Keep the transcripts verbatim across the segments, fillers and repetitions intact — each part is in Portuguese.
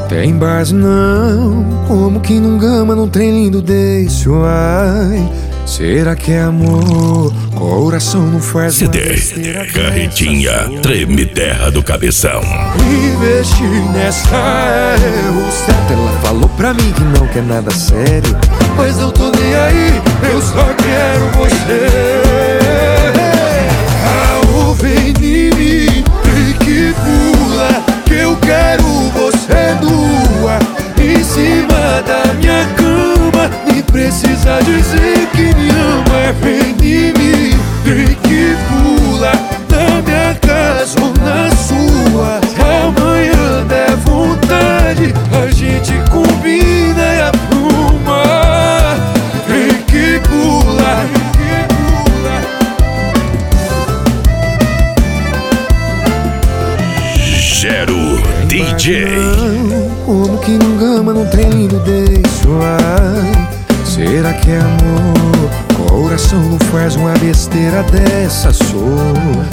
Tem base não, como que não gama num trem lindo desse, ai. Será que é amor? Coração não faz C D, Carretinha, Treme Terra do Cabeção. Investi nessa erro certo. Ela falou pra mim que não quer nada sério, mas não tô nem aí, eu só quero você. Ah, vem em mim e que pula, que eu quero você nua em cima da minha cama. Nem precisa dizer que me ama. Vem em mim e que pula na minha casa ou na sua. Amanhã der vontade, a gente combina e apruma. Vem que pula, vem que pula. Gero D J. Como que não gama num trem lindo desse, ai. Será que é amor? Coração não faz uma besteira dessa, sou.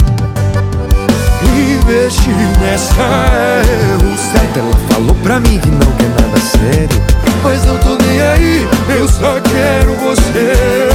Investi nessa erro certo. Ela falou pra mim que não quer nada sério, mas não tô nem aí, eu só quero você.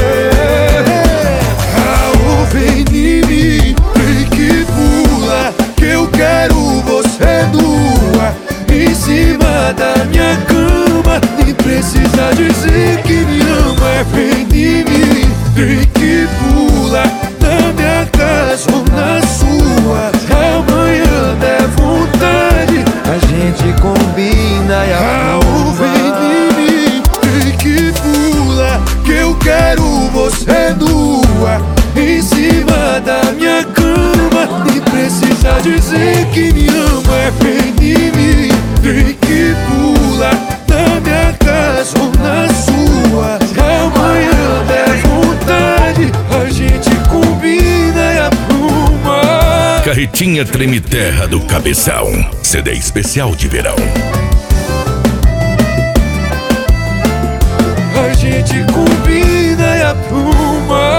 Ah, vem em mim e que pula, que eu quero você nua em cima da minha cama. Nem precisa dizer que me ama. Vem em mim e que pula na minha casa ou na sua. Amanhã der vontade, a gente combina e arruma. Vem em mim e que pula, que eu quero você nua em cima da minha cama. Nem precisa dizer que me ama. Vem em mim e que pula na minha casa ou na sua. Amanhã der vontade, a gente combina e apruma. Carretinha Treme Terra do Cabeção, C D especial de verão. A gente combina e apruma.